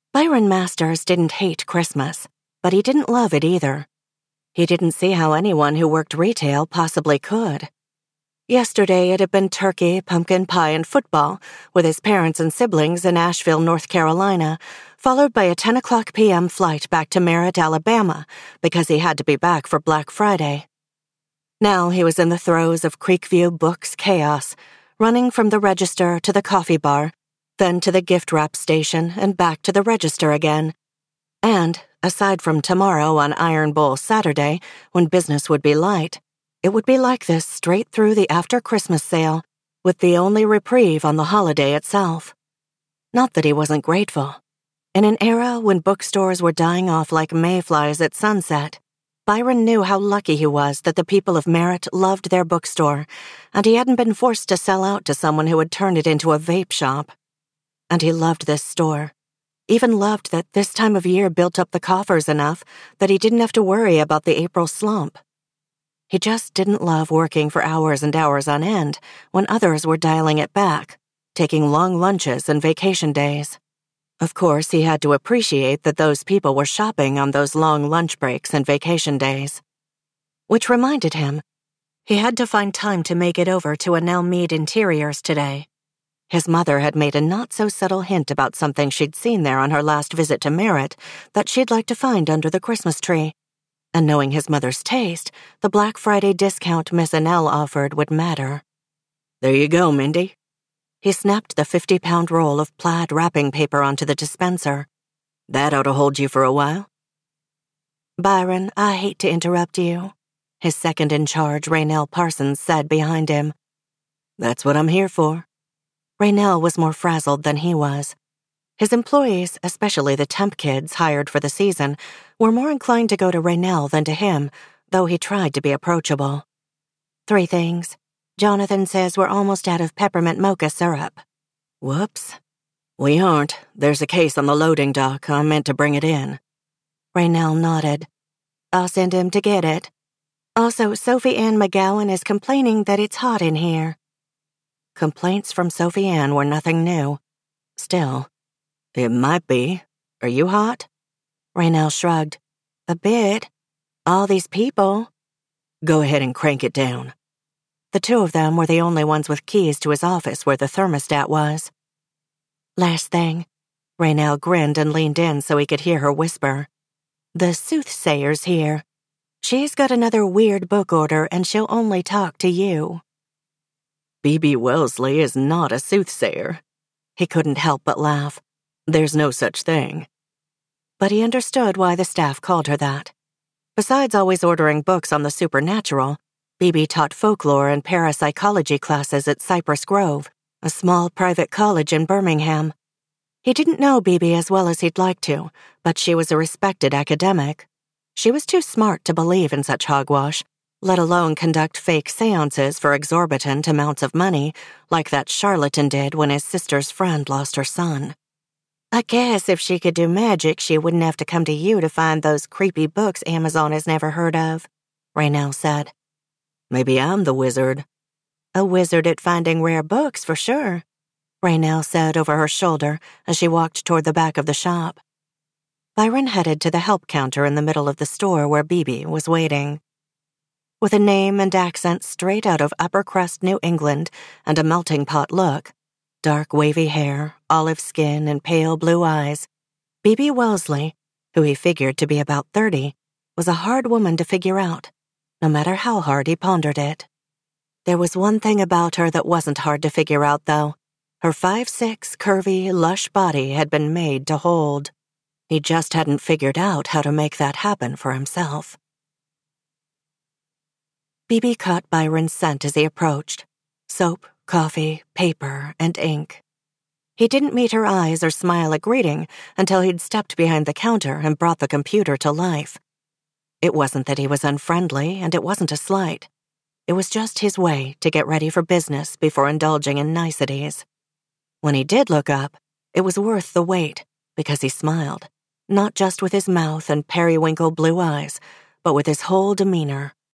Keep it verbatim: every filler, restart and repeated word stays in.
Byron Masters didn't hate Christmas, but he didn't love it either. He didn't see how anyone who worked retail possibly could. Yesterday it had been turkey, pumpkin pie, and football with his parents and siblings in Asheville, North Carolina, followed by a ten o'clock p m flight back to Merritt, Alabama, because he had to be back for Black Friday. Now he was in the throes of Creekview Books chaos, running from the register to the coffee bar, then to the gift wrap station and back to the register again. And, aside from tomorrow on Iron Bowl Saturday, when business would be light, it would be like this straight through the after-Christmas sale, with the only reprieve on the holiday itself. Not that he wasn't grateful. In an era when bookstores were dying off like mayflies at sunset, Byron knew how lucky he was that the people of Merritt loved their bookstore, and he hadn't been forced to sell out to someone who had turned it into a vape shop. And he loved this store. Even loved that this time of year built up the coffers enough that he didn't have to worry about the April slump. He just didn't love working for hours and hours on end when others were dialing it back, taking long lunches and vacation days. Of course, he had to appreciate that those people were shopping on those long lunch breaks and vacation days. Which reminded him, he had to find time to make it over to Annell Mead Interiors today. His mother had made a not-so-subtle hint about something she'd seen there on her last visit to Merritt that she'd like to find under the Christmas tree. And knowing his mother's taste, the Black Friday discount Miss Annell offered would matter. "There you go, Mindy." He snapped the fifty-pound roll of plaid wrapping paper onto the dispenser. "That ought to hold you for a while." "Byron, I hate to interrupt you," his second-in-charge, Raynell Parsons, said behind him. "That's what I'm here for." Raynell was more frazzled than he was. His employees, especially the temp kids hired for the season, were more inclined to go to Raynell than to him, though he tried to be approachable. "Three things. Jonathan says we're almost out of peppermint mocha syrup." "Whoops. We aren't. There's a case on the loading dock. I meant to bring it in." Raynell nodded. "I'll send him to get it. Also, Sophie Ann McGowan is complaining that it's hot in here." Complaints from Sophie Ann were nothing new. Still, "It might be. Are you hot?" Raynell shrugged. "A bit. All these people." "Go ahead and crank it down." The two of them were the only ones with keys to his office where the thermostat was. "Last thing." Raynell grinned and leaned in so he could hear her whisper. "The soothsayer's here. She's got another weird book order and she'll only talk to you." "Bebe Wellesley is not a soothsayer." He couldn't help but laugh. "There's no such thing." But he understood why the staff called her that. Besides always ordering books on the supernatural, Bebe taught folklore and parapsychology classes at Cypress Grove, a small private college in Birmingham. He didn't know Bebe as well as he'd like to, but she was a respected academic. She was too smart to believe in such hogwash, let alone conduct fake seances for exorbitant amounts of money like that charlatan did when his sister's friend lost her son. "I guess if she could do magic, she wouldn't have to come to you to find those creepy books Amazon has never heard of," Raynell said. "Maybe I'm the wizard." "A wizard at finding rare books, for sure," Raynell said over her shoulder as she walked toward the back of the shop. Byron headed to the help counter in the middle of the store where Bebe was waiting. With a name and accent straight out of upper crust New England and a melting pot look, dark wavy hair, olive skin, and pale blue eyes, Bebe Wellesley, who he figured to be about thirty, was a hard woman to figure out, no matter how hard he pondered it. There was one thing about her that wasn't hard to figure out, though. Her five foot six, curvy, lush body had been made to hold. He just hadn't figured out how to make that happen for himself. Bebe caught Byron's scent as he approached. Soap, coffee, paper, and ink. He didn't meet her eyes or smile a greeting until he'd stepped behind the counter and brought the computer to life. It wasn't that he was unfriendly, and it wasn't a slight. It was just his way to get ready for business before indulging in niceties. When he did look up, it was worth the wait, because he smiled, not just with his mouth and periwinkle blue eyes, but with his whole demeanor.